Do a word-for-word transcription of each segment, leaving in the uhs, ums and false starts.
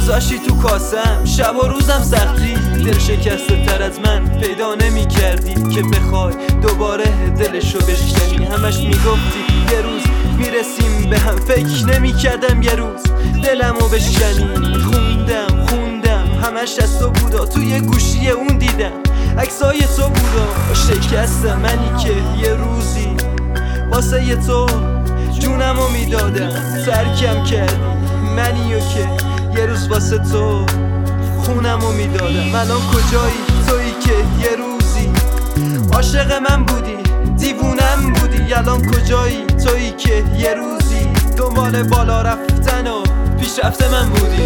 گذاشتی تو کاسم، شب و روزم سختی. دل شکسته تر از من پیدا نمی کردی که بخوای دوباره دلشو بشکنی. همش میگفتی یه روز میرسیم به هم، فکر نمی کردم یه روز دلمو بشکنی. خوندم خوندم همش از تو بودا، توی گوشی اون دیدم عکسای تو بودا. شکست منی که یه روزی واسه یه تو جونمو میدادم. ترکم کردی منیو که یه روز واسه تو خونمو میدادم. الان کجایی تویی که یه روزی عاشق من بودی، دیوونم بودی. الان کجایی تویی که یه روزی دنبال بالا رفتن و پیشرفت من بودی.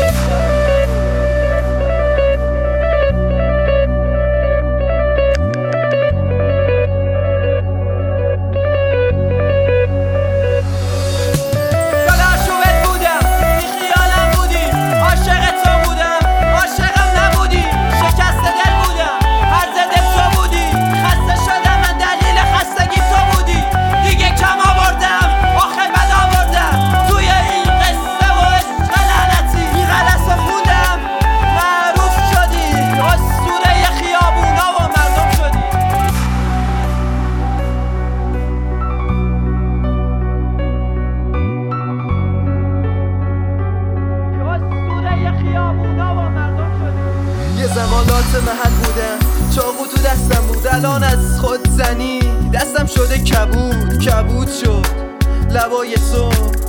یه زمانات محل بودم، چاقو تو دستم بود. الان از خود زنی دستم شده کبود، کبود شد لبای تو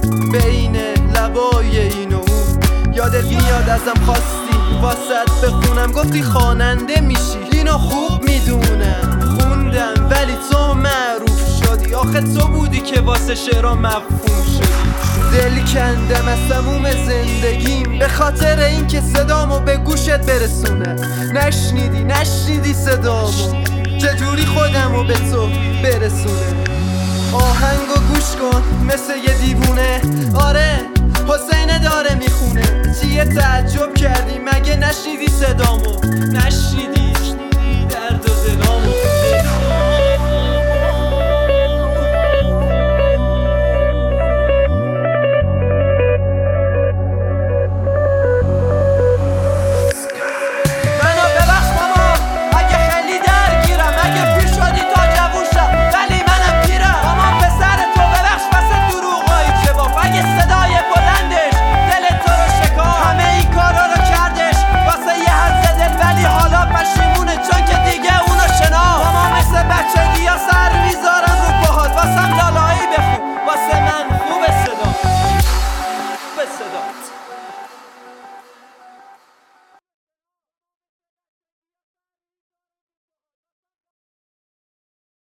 بین لبای این و اون. یادت میاد ازم خواستی واسط بخونم، گفتی خواننده میشی، اینو خوب میدونم. خوندم ولی تو معروف شدی، آخه تو بودی که واسه شعرها مفهوم شدی. دل کندم از تموم زندگیم به خاطر این که صدامو به گوشت برسونم. نشنیدی نشنیدی صدامو، چجوری خودمو به تو برسونم. آهنگو گوش کن مثل یه دیوونه، آره حسین داره میخونه. چیه تعجب کردی مگه نشنیدی صدامو؟ نشنیدی درد و دلامو. صدا